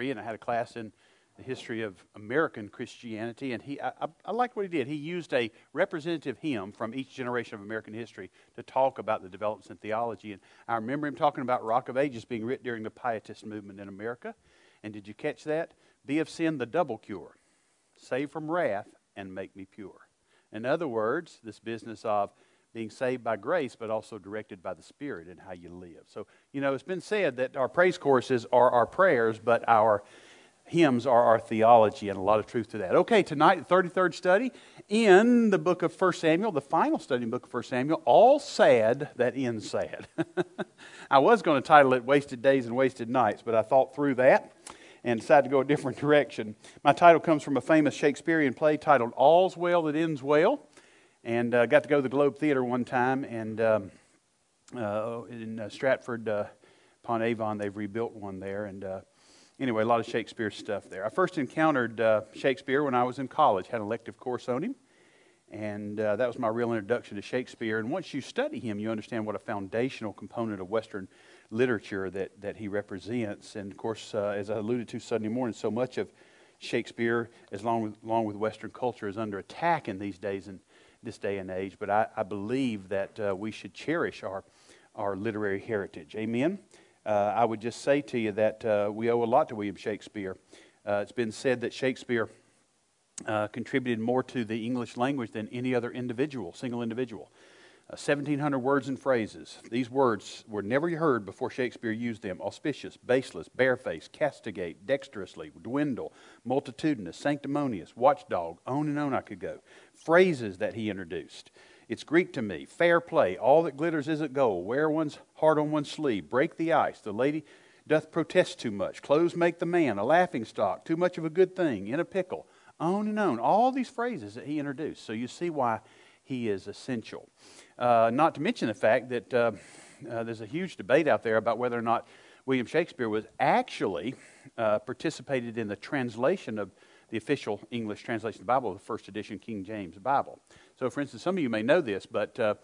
history, and I had a class in the history of American Christianity, and I liked what he did. He used a representative hymn from each generation of American history to talk about the developments in theology. And I remember him talking about Rock of Ages being written during the Pietist movement in America. And did you catch that? Be of sin the double cure. Save from wrath and make me pure. In other words, this business of being saved by grace, but also directed by the Spirit in how you live. So, it's been said that our praise choruses are our prayers, but our hymns are our theology, and a lot of truth to that. Okay, tonight, the 33rd study in the book of 1 Samuel, the final study in the book of 1 Samuel, all sad that ends sad. I was going to title it Wasted Days and Wasted Nights, but I thought through that and decided to go a different direction. My title comes from a famous Shakespearean play titled All's Well That Ends Well, and got to go to the Globe Theater one time, and in Stratford upon Avon, they've rebuilt one there, and anyway, a lot of Shakespeare stuff there. I first encountered Shakespeare when I was in college, had an elective course on him, and that was my real introduction to Shakespeare. And once you study him, you understand what a foundational component of Western literature that he represents. And of course, as I alluded to Sunday morning, so much of Shakespeare, along with Western culture, is under attack in these days and this day and age. But I believe that we should cherish our literary heritage. Amen? I would just say to you that we owe a lot to William Shakespeare. It's been said that Shakespeare contributed more to the English language than any other single individual. 1,700 words and phrases. These words were never heard before Shakespeare used them. Auspicious, baseless, barefaced, castigate, dexterously, dwindle, multitudinous, sanctimonious, watchdog, on and on I could go. Phrases that he introduced. It's Greek to me. Fair play. All that glitters isn't gold. Wear one's heart on one's sleeve. Break the ice. The lady doth protest too much. Clothes make the man. A laughing stock. Too much of a good thing. In a pickle. On and on. All these phrases that he introduced. So you see why he is essential. Not to mention the fact that there's a huge debate out there about whether or not William Shakespeare was actually participated in the translation of the official English translation of the Bible, the first edition King James Bible. So, for instance, some of you may know this, but there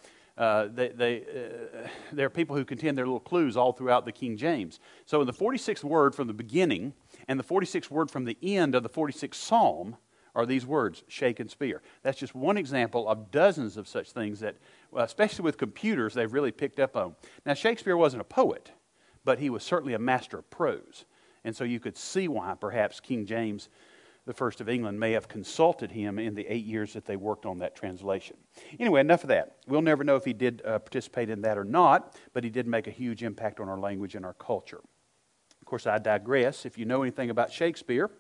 are people who contend there are little clues all throughout the King James. So in the 46th word from the beginning and the 46th word from the end of the 46th Psalm are these words, shake and spear. That's just one example of dozens of such things that, especially with computers, they've really picked up on. Now, Shakespeare wasn't a poet, but he was certainly a master of prose. And so you could see why perhaps King James the First of England may have consulted him in the 8 years that they worked on that translation. Anyway, enough of that. We'll never know if he did participate in that or not, but he did make a huge impact on our language and our culture. Of course, I digress. If you know anything about Shakespeare,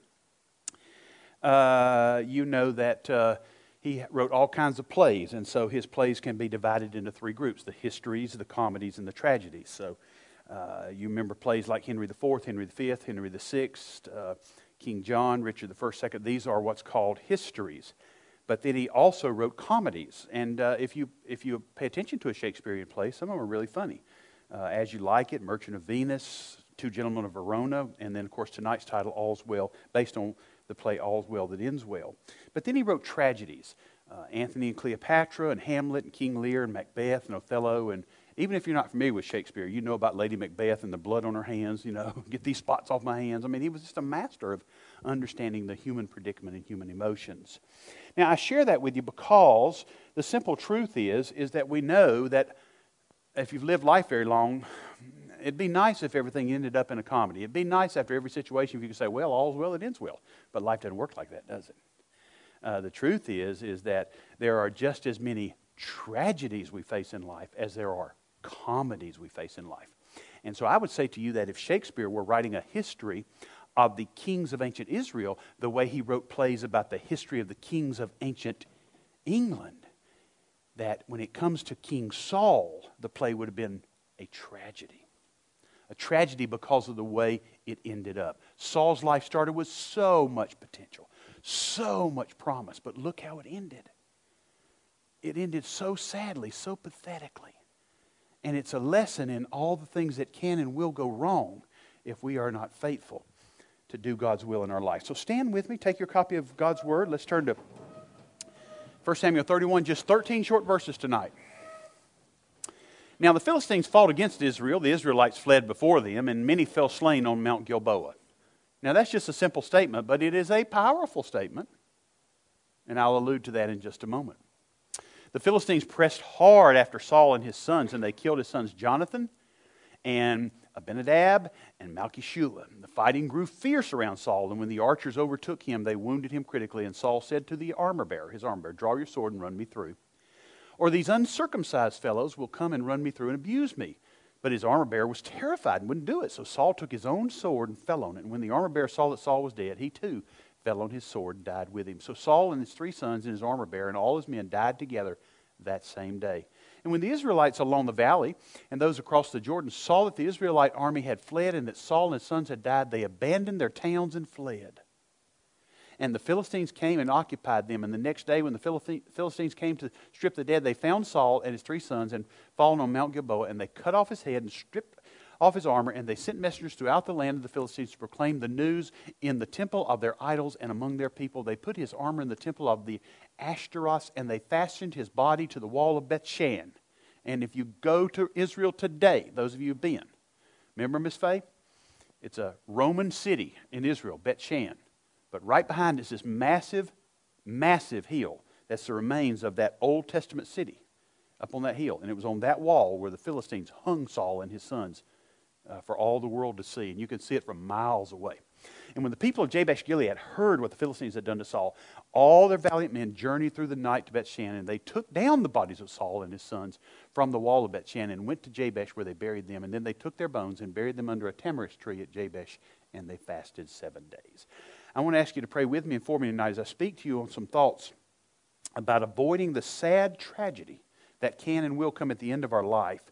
you know that he wrote all kinds of plays, and so his plays can be divided into three groups: the histories, the comedies, and the tragedies. So you remember plays like Henry IV, Henry V, Henry VI, King John, Richard I, II. These are what's called histories. But then he also wrote comedies. And if you pay attention to a Shakespearean play, some of them are really funny. As You Like It, Merchant of Venus, Two Gentlemen of Verona, and then, of course, tonight's title, All's Well, based on the play All's Well That Ends Well. But then he wrote tragedies. Antony and Cleopatra, and Hamlet, and King Lear, and Macbeth, and Othello, and even if you're not familiar with Shakespeare, you know about Lady Macbeth and the blood on her hands, get these spots off my hands. I mean, he was just a master of understanding the human predicament and human emotions. Now, I share that with you because the simple truth is that we know that if you've lived life very long, it'd be nice if everything ended up in a comedy. It'd be nice after every situation if you could say, well, all's well that ends well. But life doesn't work like that, does it? The truth is that there are just as many tragedies we face in life as there are comedies we face in life. And so I would say to you that if Shakespeare were writing a history of the kings of ancient Israel, the way he wrote plays about the history of the kings of ancient England, that when it comes to King Saul, the play would have been a tragedy. A tragedy because of the way it ended up. Saul's life started with so much potential, so much promise, but look how it ended. It ended so sadly, so pathetically. And it's a lesson in all the things that can and will go wrong if we are not faithful to do God's will in our life. So stand with me, take your copy of God's Word. Let's turn to 1 Samuel 31, just 13 short verses tonight. Now the Philistines fought against Israel. The Israelites fled before them, and many fell slain on Mount Gilboa. Now that's just a simple statement, but it is a powerful statement. And I'll allude to that in just a moment. The Philistines pressed hard after Saul and his sons, and they killed his sons Jonathan and Abinadab and Malchishua. The fighting grew fierce around Saul, and when the archers overtook him, they wounded him critically. And Saul said to his armor bearer, "Draw your sword and run me through. Or these uncircumcised fellows will come and run me through and abuse me." But his armor bearer was terrified and wouldn't do it. So Saul took his own sword and fell on it. And when the armor bearer saw that Saul was dead, he too fell on his sword and died with him. So Saul and his 3 sons and his armor bearer and all his men died together that same day. And when the Israelites along the valley and those across the Jordan saw that the Israelite army had fled and that Saul and his sons had died, they abandoned their towns and fled. And the Philistines came and occupied them. And the next day when the Philistines came to strip the dead, they found Saul and his 3 sons and fallen on Mount Gilboa. And they cut off his head and stripped off his armor. And they sent messengers throughout the land of the Philistines to proclaim the news in the temple of their idols and among their people. They put his armor in the temple of the Ashtaroth, and they fastened his body to the wall of Bethshan. And if you go to Israel today, those of you who've been, remember Miss Faye? It's a Roman city in Israel, Bethshan. But right behind is this massive, massive hill. That's the remains of that Old Testament city up on that hill. And it was on that wall where the Philistines hung Saul and his sons for all the world to see. And you can see it from miles away. And when the people of Jabesh Gilead heard what the Philistines had done to Saul, all their valiant men journeyed through the night to Bethshan, and they took down the bodies of Saul and his sons from the wall of Bethshan and went to Jabesh where they buried them. And then they took their bones and buried them under a tamarisk tree at Jabesh, and they fasted 7 days. I want to ask you to pray with me and for me tonight as I speak to you on some thoughts about avoiding the sad tragedy that can and will come at the end of our life,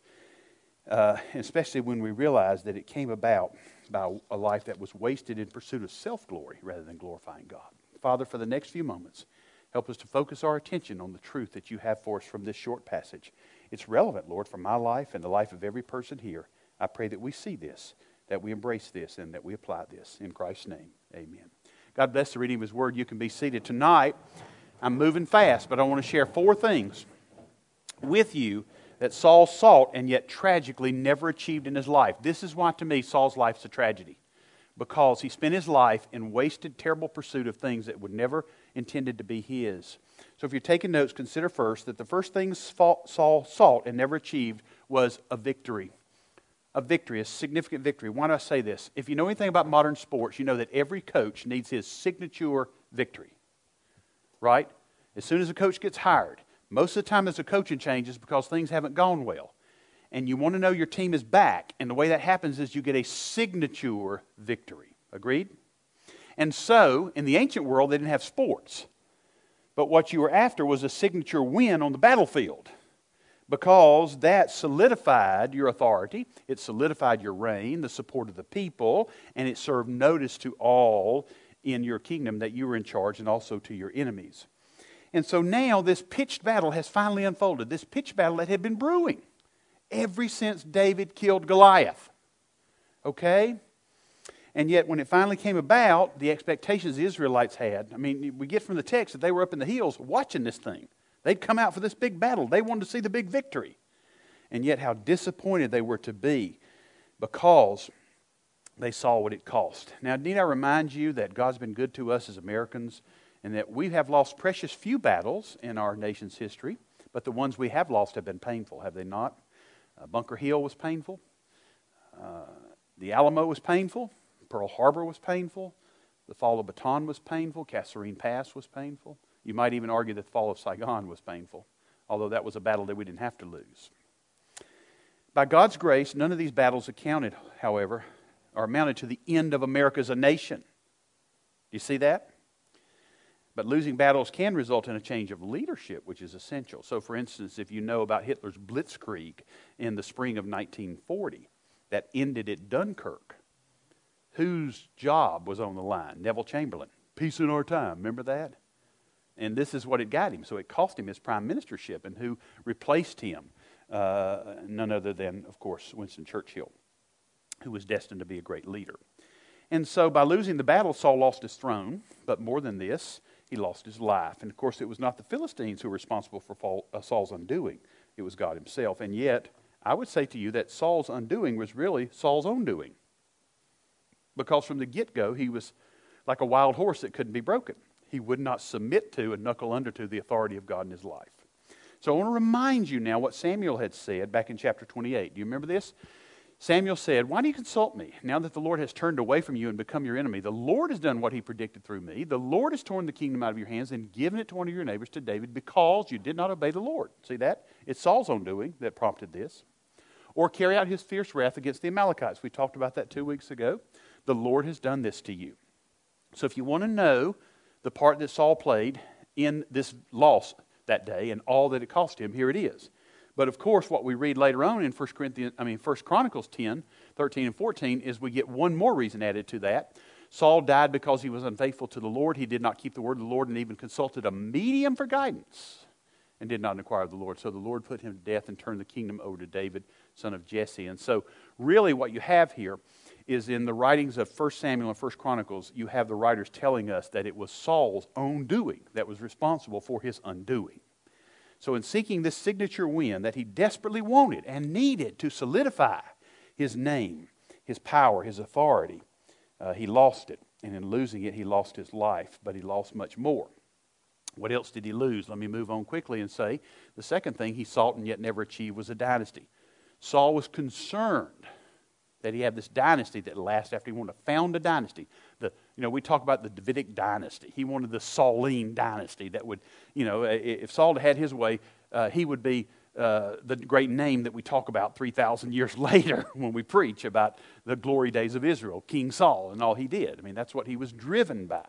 especially when we realize that it came about by a life that was wasted in pursuit of self-glory rather than glorifying God. Father, for the next few moments, help us to focus our attention on the truth that you have for us from this short passage. It's relevant, Lord, for my life and the life of every person here. I pray that we see this, that we embrace this, and that we apply this. In Christ's name, amen. God bless the reading of His Word. You can be seated. Tonight, I'm moving fast, but I want to share 4 things with you that Saul sought and yet tragically never achieved in his life. This is why, to me, Saul's life's a tragedy. Because he spent his life in wasted, terrible pursuit of things that were never intended to be his. So if you're taking notes, consider first that the first thing Saul sought and never achieved was a victory. A victory, a significant victory. Why do I say this? If you know anything about modern sports, you know that every coach needs his signature victory. Right? As soon as a coach gets hired, most of the time there's a coaching change is because things haven't gone well. And you want to know your team is back. And the way that happens is you get a signature victory. Agreed? And so, in the ancient world, they didn't have sports. But what you were after was a signature win on the battlefield. Because that solidified your authority, it solidified your reign, the support of the people, and it served notice to all in your kingdom that you were in charge and also to your enemies. And so now this pitched battle has finally unfolded. This pitched battle that had been brewing ever since David killed Goliath. Okay? And yet when it finally came about, the expectations the Israelites had, I mean, we get from the text that they were up in the hills watching this thing. They'd come out for this big battle. They wanted to see the big victory. And yet how disappointed they were to be because they saw what it cost. Now, need I remind you that God's been good to us as Americans and that we have lost precious few battles in our nation's history, but the ones we have lost have been painful, have they not? Bunker Hill was painful. The Alamo was painful. Pearl Harbor was painful. The fall of Bataan was painful. Kasserine Pass was painful. You might even argue that the fall of Saigon was painful, although that was a battle that we didn't have to lose. By God's grace, none of these battles accounted, however, or amounted to the end of America as a nation. Do you see that? But losing battles can result in a change of leadership, which is essential. So, for instance, if you know about Hitler's Blitzkrieg in the spring of 1940, that ended at Dunkirk, whose job was on the line? Neville Chamberlain. Peace in our time. Remember that? And this is what it got him. So it cost him his prime ministership. And who replaced him? None other than, of course, Winston Churchill, who was destined to be a great leader. And so by losing the battle, Saul lost his throne. But more than this, he lost his life. And of course, it was not the Philistines who were responsible for Saul's undoing. It was God himself. And yet, I would say to you that Saul's undoing was really Saul's own doing. because from the get-go, he was like a wild horse that couldn't be broken. He would not submit to and knuckle under to the authority of God in his life. So I want to remind you now what Samuel had said back in chapter 28. Do you remember this? Samuel said, "Why do you consult me? Now that the Lord has turned away from you and become your enemy, the Lord has done what he predicted through me. The Lord has torn the kingdom out of your hands and given it to one of your neighbors, to David, because you did not obey the Lord." See that? It's Saul's own doing that prompted this. "Or carry out his fierce wrath against the Amalekites." We talked about that 2 weeks ago. The Lord has done this to you. So if you want to know the part that Saul played in this loss that day and all that it cost him, here it is. But of course, what we read later on in 1 Chronicles 10, 13, and 14 is we get one more reason added to that. Saul died because he was unfaithful to the Lord. He did not keep the word of the Lord and even consulted a medium for guidance and did not inquire of the Lord. So the Lord put him to death and turned the kingdom over to David, son of Jesse. And so really what you have here is in the writings of 1 Samuel and 1 Chronicles, you have the writers telling us that it was Saul's own doing that was responsible for his undoing. So in seeking this signature win that he desperately wanted and needed to solidify his name, his power, his authority, he lost it. And in losing it, he lost his life, but he lost much more. What else did he lose? Let me move on quickly and say the second thing he sought and yet never achieved was a dynasty. Saul was concerned that he had this dynasty that lasts after he wanted to found a dynasty. We talk about the Davidic dynasty. He wanted the Sauline dynasty that would, if Saul had his way, he would be the great name that we talk about 3,000 years later when we preach about the glory days of Israel, King Saul and all he did. I mean, that's what he was driven by.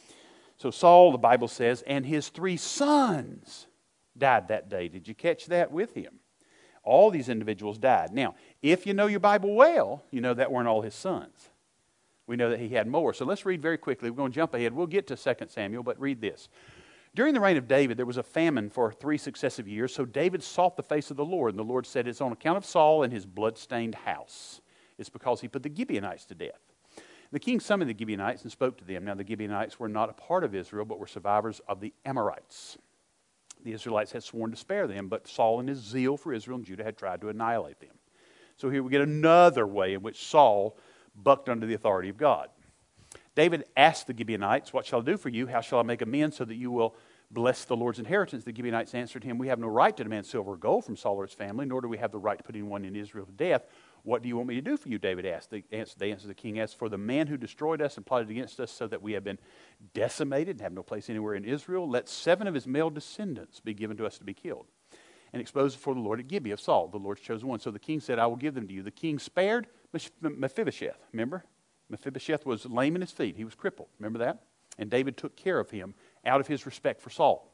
So Saul, the Bible says, and his 3 sons died that day. Did you catch that with him? All these individuals died. Now, if you know your Bible well, you know that weren't all his sons. We know that he had more. So let's read very quickly. We're going to jump ahead. We'll get to 2 Samuel, but read this. "During the reign of David, there was a famine for 3 successive years. So David sought the face of the Lord. And the Lord said, it's on account of Saul and his blood-stained house. It's because he put the Gibeonites to death. The king summoned the Gibeonites and spoke to them. Now the Gibeonites were not a part of Israel, but were survivors of the Amorites. The Israelites had sworn to spare them, but Saul in his zeal for Israel and Judah had tried to annihilate them." So here we get another way in which Saul bucked under the authority of God. David asked the Gibeonites, "What shall I do for you? How shall I make amends so that you will bless the Lord's inheritance?" The Gibeonites answered him, "We have no right to demand silver or gold from Saul or his family, nor do we have the right to put anyone in Israel to death. What do you want me to do for you?" David asked. They answered the king, "As for the man who destroyed us and plotted against us so that we have been decimated and have no place anywhere in Israel, let 7 of his male descendants be given to us to be killed and exposed before the Lord at Gibeah of Saul, the Lord's chosen one." So the king said, "I will give them to you." The king spared Mephibosheth. Remember? Mephibosheth was lame in his feet. He was crippled. Remember that? And David took care of him out of his respect for Saul.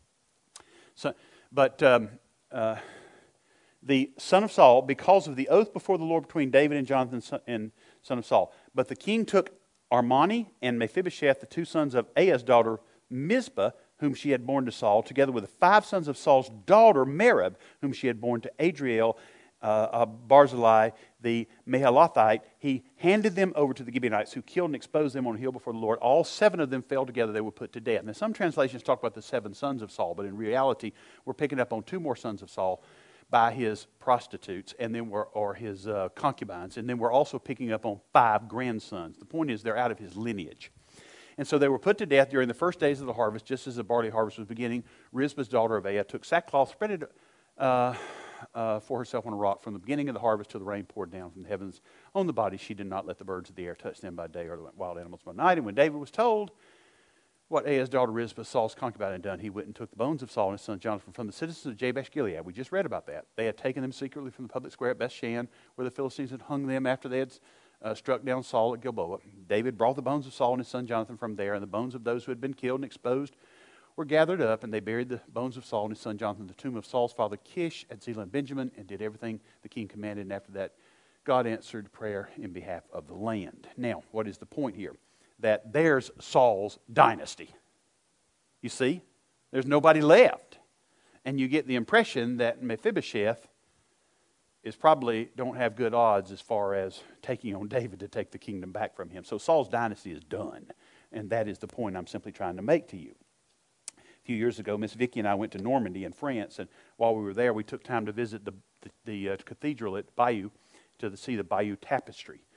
The son of Saul, because of the oath before the Lord between David and Jonathan, and son of Saul. But the king took Armani and Mephibosheth, the 2 sons of Aiah's daughter Mizpah, whom she had borne to Saul, together with the 5 sons of Saul's daughter Merab, whom she had borne to Adriel, Barzillai, the Mahalathite. He handed them over to the Gibeonites, who killed and exposed them on a hill before the Lord. All 7 of them fell together. They were put to death. Now, some translations talk about the 7 sons of Saul, but in reality, we're picking up on 2 more sons of Saul by his prostitutes, and then or his concubines, and then we're also picking up on 5 grandsons. The point is, they're out of his lineage. And so they were put to death during the first days of the harvest, just as the barley harvest was beginning. Rizpah's daughter of Aiah took sackcloth, spread it for herself on a rock from the beginning of the harvest till the rain poured down from the heavens on the body. She did not let the birds of the air touch them by day or the wild animals by night. And when David was told what Aiah's daughter Rizpah, Saul's concubine, had done, he went and took the bones of Saul and his son Jonathan from the citizens of Jabesh Gilead. We just read about that. They had taken them secretly from the public square at Bethshan, where the Philistines had hung them after they had struck down Saul at Gilboa. David brought the bones of Saul and his son Jonathan from there, and the bones of those who had been killed and exposed were gathered up, and they buried the bones of Saul and his son Jonathan in the tomb of Saul's father Kish at Zelah and Benjamin, and did everything the king commanded. And after that, God answered prayer in behalf of the land. Now, what is the point here? That there's Saul's dynasty. You see, there's nobody left. And you get the impression that Mephibosheth is probably don't have good odds as far as taking on David to take the kingdom back from him. So Saul's dynasty is done. And that is the point I'm simply trying to make to you. A few years ago, Miss Vicki and I went to Normandy in France. And while we were there, we took time to visit the cathedral at Bayeux to see the Bayeux Tapestry.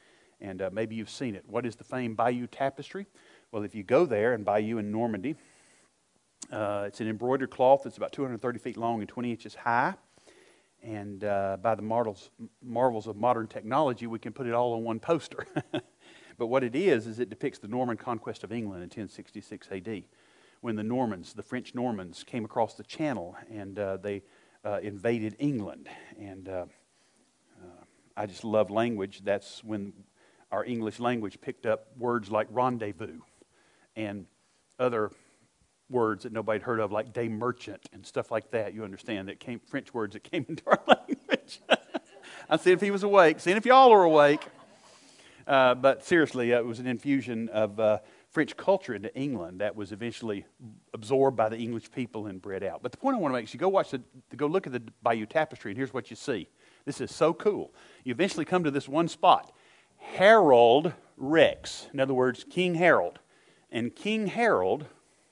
And maybe you've seen it. What is the famed Bayeux Tapestry? Well, if you go there in Bayeux in Normandy, it's an embroidered cloth that's about 230 feet long and 20 inches high. And by the marvels of modern technology, we can put it all on one poster. But what it is it depicts the Norman conquest of England in 1066 AD, when the Normans, the French Normans, came across the Channel and they invaded England. And I just love language. That's when our English language picked up words like rendezvous and other words that nobody had heard of, like day merchant and stuff like that. You understand that French words that came into our language. I'm seeing if he was awake, seeing if y'all are awake. But seriously, it was an infusion of French culture into England that was eventually absorbed by the English people and bred out. But the point I want to make is you go look at the Bayeux Tapestry, and here's what you see. This is so cool. You eventually come to this one spot, Harold Rex. In other words, King Harold. And King Harold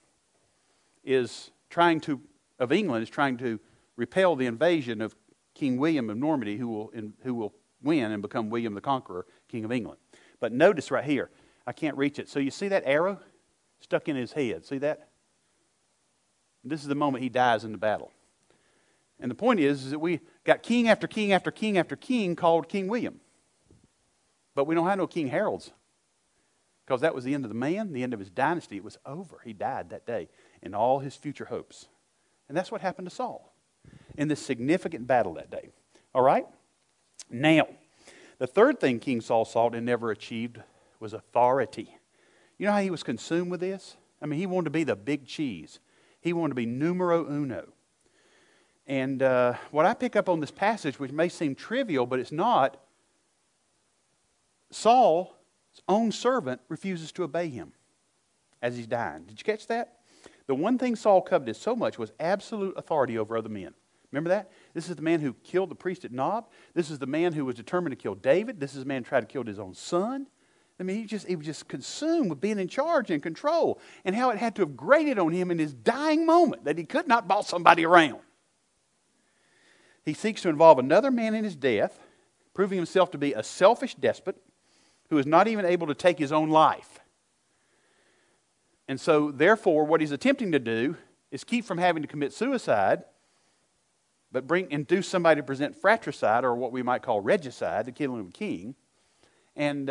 of England is trying to repel the invasion of King William of Normandy, who will win and become William the Conqueror, King of England. But notice right here, I can't reach it. So you see that arrow stuck in his head? See that? This is the moment he dies in the battle. And the point is that we got king after king after king after king called King William. But we don't have no King Harolds. Because that was the end of the man, the end of his dynasty. It was over. He died that day and all his future hopes. And that's what happened to Saul in this significant battle that day. All right? Now, the third thing King Saul sought and never achieved was authority. You know how he was consumed with this? I mean, he wanted to be the big cheese. He wanted to be numero uno. And what I pick up on this passage, which may seem trivial, but it's not, Saul's own servant refuses to obey him as he's dying. Did you catch that? The one thing Saul coveted so much was absolute authority over other men. Remember that? This is the man who killed the priest at Nob. This is the man who was determined to kill David. This is the man who tried to kill his own son. I mean, he was just consumed with being in charge and control, and how it had to have grated on him in his dying moment that he could not boss somebody around. He seeks to involve another man in his death, proving himself to be a selfish despot who is not even able to take his own life. And so, therefore, what he's attempting to do is keep from having to commit suicide, but induce somebody to present fratricide, or what we might call regicide, the killing of a king. And,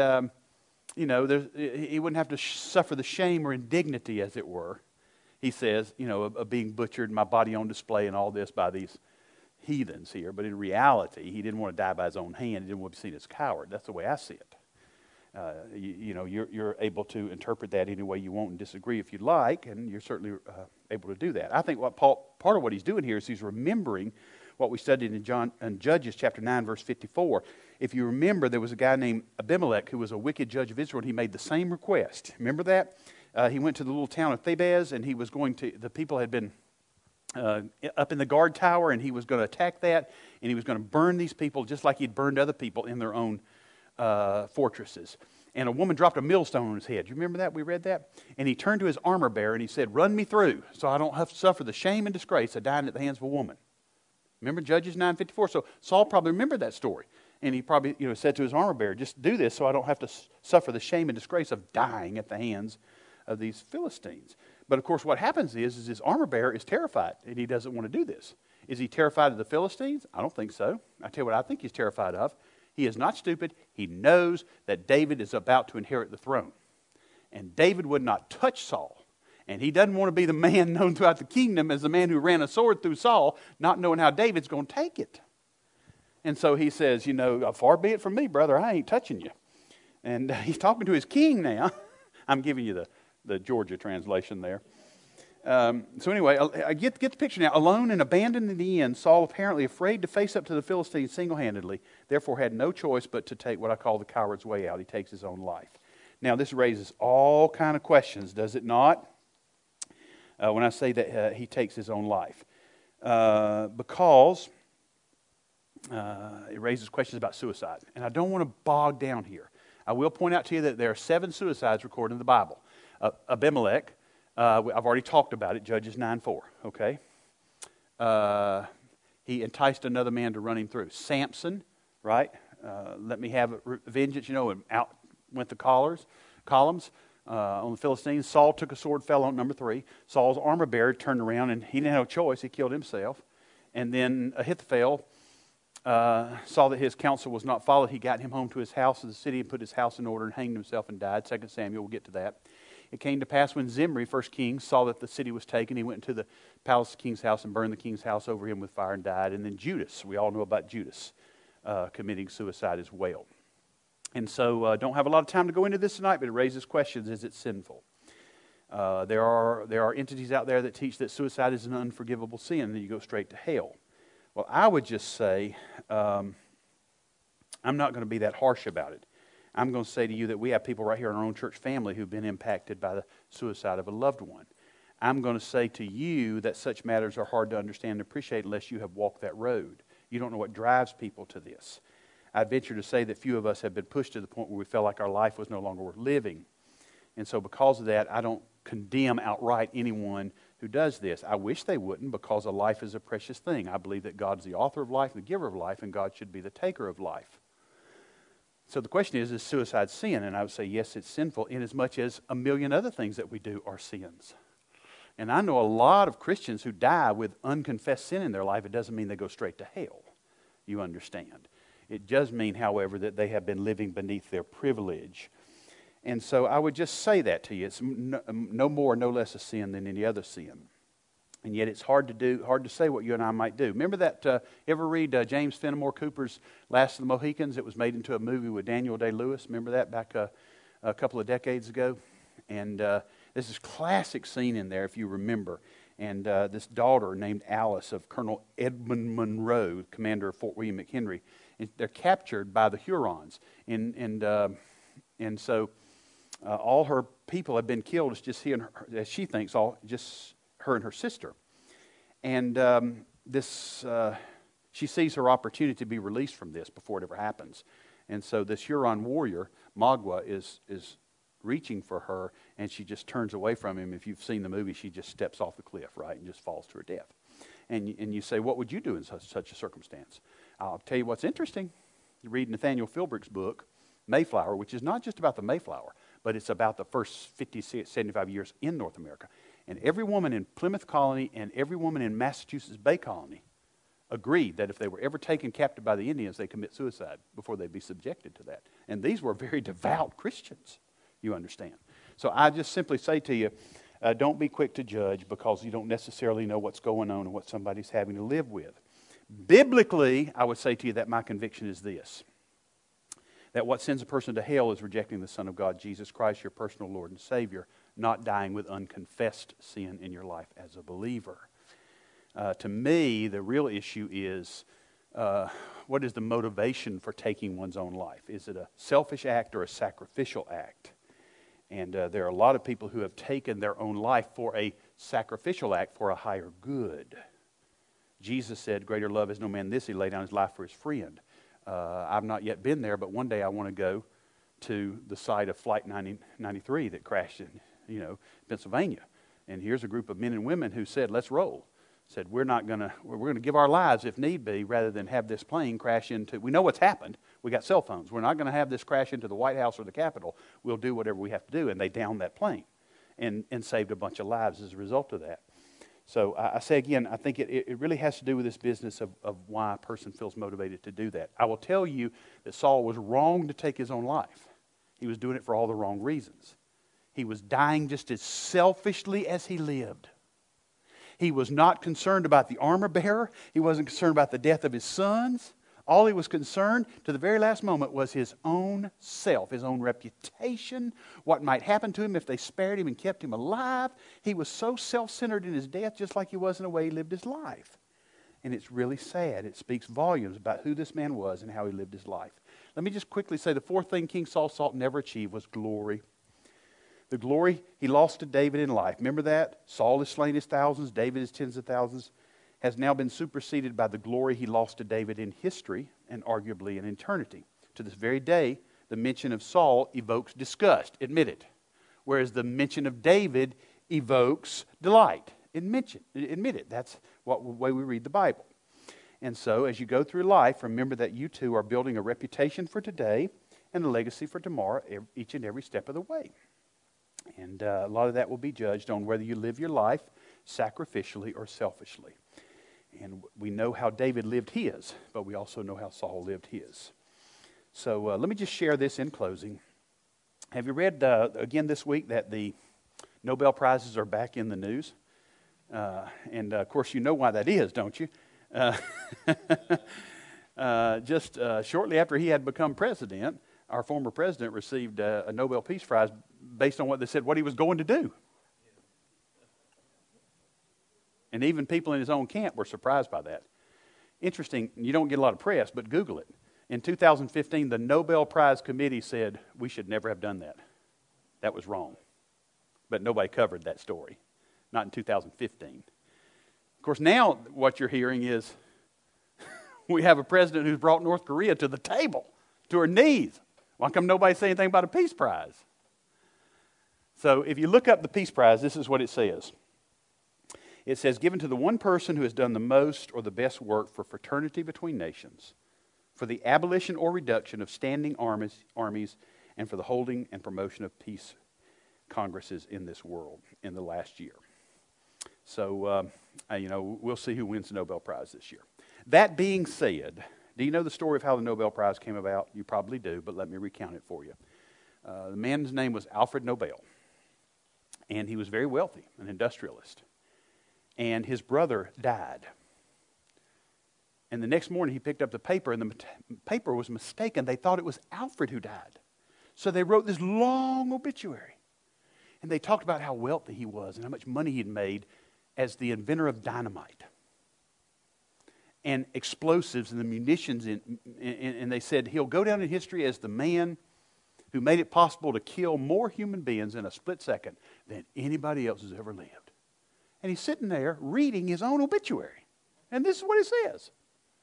he wouldn't have to suffer the shame or indignity, as it were, he says, of being butchered, my body on display and all this by these heathens here. But in reality, he didn't want to die by his own hand. He didn't want to be seen as a coward. That's the way I see it. You're able to interpret that any way you want and disagree if you'd like, and you're certainly able to do that. I think part of what he's doing here is he's remembering what we studied in Judges chapter 9, verse 54. If you remember, there was a guy named Abimelech who was a wicked judge of Israel, and he made the same request. Remember that? He went to the little town of Thebez, and the people had been up in the guard tower, and he was going to attack that, and he was going to burn these people just like he'd burned other people in their own fortresses. And a woman dropped a millstone on his head. You remember that? We read that? And he turned to his armor bearer and he said, "Run me through so I don't have to suffer the shame and disgrace of dying at the hands of a woman." Remember Judges 9:54? So Saul probably remembered that story. And he probably said to his armor bearer, "Just do this so I don't have to suffer the shame and disgrace of dying at the hands of these Philistines." But of course what happens is his armor bearer is terrified and he doesn't want to do this. Is he terrified of the Philistines? I don't think so. I tell you what I think he's terrified of. He is not stupid. He knows that David is about to inherit the throne. And David would not touch Saul. And he doesn't want to be the man known throughout the kingdom as the man who ran a sword through Saul, not knowing how David's going to take it. And so he says, "Far be it from me, brother, I ain't touching you." And he's talking to his king now. I'm giving you the Georgia translation there. So anyway, I get the picture now. Alone and abandoned in the end, Saul, apparently afraid to face up to the Philistines single-handedly, therefore had no choice but to take what I call the coward's way out. He takes his own life. Now, this raises all kind of questions, does it not? When I say that he takes his own life. Because it raises questions about suicide. And I don't want to bog down here. I will point out to you that there are 7 suicides recorded in the Bible. Abimelech, I've already talked about it, Judges 9:4, okay? He enticed another man to run him through. Samson, right? Let me have vengeance, and went to columns on the Philistines. Saul took a sword, fell on number 3. Saul's armor bearer turned around, and he didn't have a choice. He killed himself. And then Ahithophel saw that his counsel was not followed. He got him home to his house in the city and put his house in order and hanged himself and died. 2 Samuel, we'll get to that. It came to pass when Zimri, first king, saw that the city was taken, he went into the palace of the king's house and burned the king's house over him with fire and died. And then Judas, we all know about Judas committing suicide as well. And so don't have a lot of time to go into this tonight, but it raises questions. Is it sinful? There are entities out there that teach that suicide is an unforgivable sin and that you go straight to hell. Well, I would just say I'm not going to be that harsh about it. I'm going to say to you that we have people right here in our own church family who've been impacted by the suicide of a loved one. I'm going to say to you that such matters are hard to understand and appreciate unless you have walked that road. You don't know what drives people to this. I'd venture to say that few of us have been pushed to the point where we felt like our life was no longer worth living. And so because of that, I don't condemn outright anyone who does this. I wish they wouldn't, because a life is a precious thing. I believe that God is the author of life, the giver of life, and God should be the taker of life. So the question is suicide sin? And I would say yes, it's sinful, inasmuch as a million other things that we do are sins. And I know a lot of Christians who die with unconfessed sin in their life. It doesn't mean they go straight to hell. You understand? It does mean, however, that they have been living beneath their privilege. And so I would just say that to you. It's no more, no less a sin than any other sin. And yet it's hard to say what you and I might do. Remember that, ever read James Fenimore Cooper's Last of the Mohicans? It was made into a movie with Daniel Day-Lewis. Remember that back a couple of decades ago? And there's this classic scene in there, if you remember. And this daughter named Alice of Colonel Edmund Monroe, commander of Fort William McHenry, and they're captured by the Hurons. And so all her people have been killed. It's just as she thinks, just her and her sister. And she sees her opportunity to be released from this before it ever happens. And so this Huron warrior, Magua, is reaching for her, and she just turns away from him. If you've seen the movie, she just steps off the cliff, right, and just falls to her death. And you say, what would you do in such a circumstance? I'll tell you what's interesting. You read Nathaniel Philbrick's book, Mayflower, which is not just about the Mayflower, but it's about the first 50, 75 years in North America. And every woman in Plymouth Colony and every woman in Massachusetts Bay Colony agreed that if they were ever taken captive by the Indians, they'd commit suicide before they'd be subjected to that. And these were very devout Christians, you understand. So I just simply say to you, don't be quick to judge, because you don't necessarily know what's going on and what somebody's having to live with. Biblically, I would say to you that my conviction is this: that what sends a person to hell is rejecting the Son of God, Jesus Christ, your personal Lord and Savior, not dying with unconfessed sin in your life as a believer. To me, the real issue is, what is the motivation for taking one's own life? Is it a selfish act or a sacrificial act? And there are a lot of people who have taken their own life for a sacrificial act for a higher good. Jesus said, greater love is no man this, he laid down his life for his friend. I've not yet been there, but one day I want to go to the site of Flight 93 that crashed in, Pennsylvania. And here's a group of men and women who said, let's roll. Said, we're going to give our lives if need be, rather than have this plane crash into, we know what's happened. We got cell phones. We're not going to have this crash into the White House or the Capitol. We'll do whatever we have to do. And they downed that plane and saved a bunch of lives as a result of that. So I say again, I think it really has to do with this business of why a person feels motivated to do that. I will tell you that Saul was wrong to take his own life. He was doing it for all the wrong reasons. He was dying just as selfishly as he lived. He was not concerned about the armor bearer. He wasn't concerned about the death of his sons. All he was concerned to the very last moment was his own self, his own reputation, what might happen to him if they spared him and kept him alive. He was so self-centered in his death, just like he was in the way he lived his life. And it's really sad. It speaks volumes about who this man was and how he lived his life. Let me just quickly say the fourth thing King Saul sought and never achieved was glory. The glory he lost to David in life. Remember that? Saul has slain his thousands, David his tens of thousands, has now been superseded by the glory he lost to David in history and arguably in eternity. To this very day, the mention of Saul evokes disgust, admit it, whereas the mention of David evokes delight. Admit it. That's the way we read the Bible. And so, as you go through life, remember that you too are building a reputation for today and a legacy for tomorrow each and every step of the way. And a lot of that will be judged on whether you live your life sacrificially or selfishly. And we know how David lived his, but we also know how Saul lived his. So let me just share this in closing. Have you read again this week that the Nobel Prizes are back in the news? And of course you know why that is, don't you? Just shortly after he had become president, our former president received a Nobel Peace Prize based on what they said what he was going to do. And even people in his own camp were surprised by that. Interesting, you don't get a lot of press, but Google it. In 2015, the Nobel Prize Committee said we should never have done that. That was wrong. But nobody covered that story. Not in 2015. Of course, now what you're hearing is we have a president who's brought North Korea to the table, to her knees. Why come nobody say anything about a peace prize? So if you look up the Peace Prize, this is what it says. It says, given to the one person who has done the most or the best work for fraternity between nations, for the abolition or reduction of standing armies, and for the holding and promotion of peace congresses in this world in the last year. So, we'll see who wins the Nobel Prize this year. That being said, do you know the story of how the Nobel Prize came about? You probably do, but let me recount it for you. The man's name was Alfred Nobel, and he was very wealthy, an industrialist. And his brother died. And the next morning he picked up the paper, and the paper was mistaken. They thought it was Alfred who died. So they wrote this long obituary. And they talked about how wealthy he was and how much money he'd made as the inventor of dynamite and explosives and the munitions. And they said he'll go down in history as the man who made it possible to kill more human beings in a split second than anybody else has ever lived. And he's sitting there reading his own obituary. And this is what it says.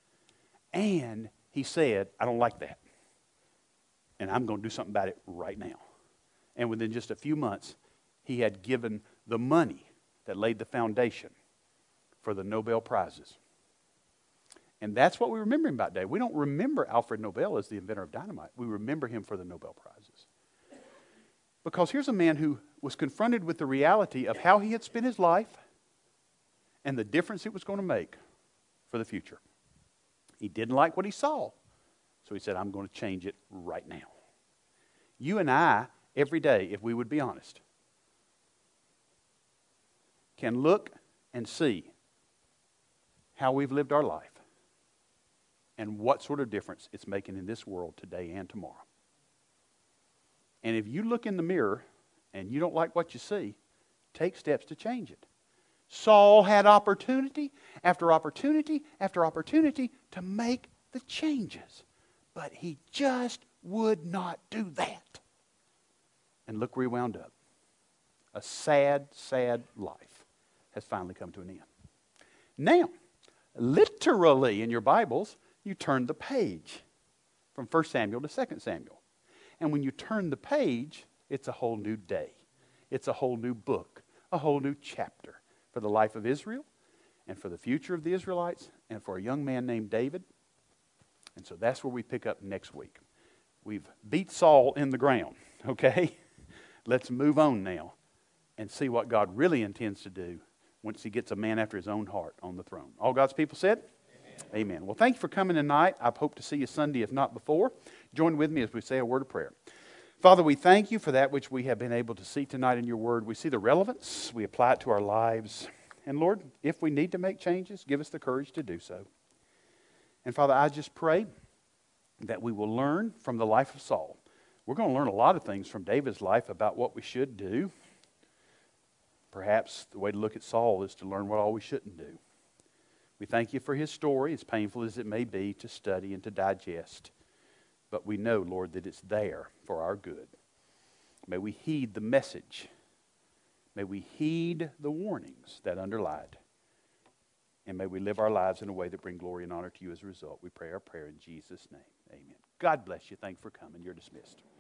And he said, I don't like that. And I'm going to do something about it right now. And within just a few months, he had given the money that laid the foundation for the Nobel Prizes. And that's what we remember him about today. We don't remember Alfred Nobel as the inventor of dynamite. We remember him for the Nobel Prizes. Because here's a man who was confronted with the reality of how he had spent his life and the difference it was going to make for the future. He didn't like what he saw, so he said, I'm going to change it right now. You and I, every day, if we would be honest, can look and see how we've lived our life and what sort of difference it's making in this world today and tomorrow. And if you look in the mirror and you don't like what you see, take steps to change it. Saul had opportunity after opportunity after opportunity to make the changes, but he just would not do that. And look where he wound up. A sad, sad life has finally come to an end. Now, literally in your Bibles, you turn the page from 1 Samuel to 2 Samuel. And when you turn the page, it's a whole new day. It's a whole new book, a whole new chapter for the life of Israel and for the future of the Israelites and for a young man named David. And so that's where we pick up next week. We've beat Saul in the ground, okay? Let's move on now and see what God really intends to do once he gets a man after his own heart on the throne. All God's people said? Amen. Amen. Well, thank you for coming tonight. I hope to see you Sunday, if not before. Join with me as we say a word of prayer. Father, we thank you for that which we have been able to see tonight in your word. We see the relevance. We apply it to our lives. And Lord, if we need to make changes, give us the courage to do so. And Father, I just pray that we will learn from the life of Saul. We're going to learn a lot of things from David's life about what we should do. Perhaps the way to look at Saul is to learn what all we shouldn't do. We thank you for his story, as painful as it may be to study and to digest. But we know, Lord, that it's there for our good. May we heed the message. May we heed the warnings that underlie it. And may we live our lives in a way that bring glory and honor to you as a result. We pray our prayer in Jesus' name. Amen. God bless you. Thanks for coming. You're dismissed.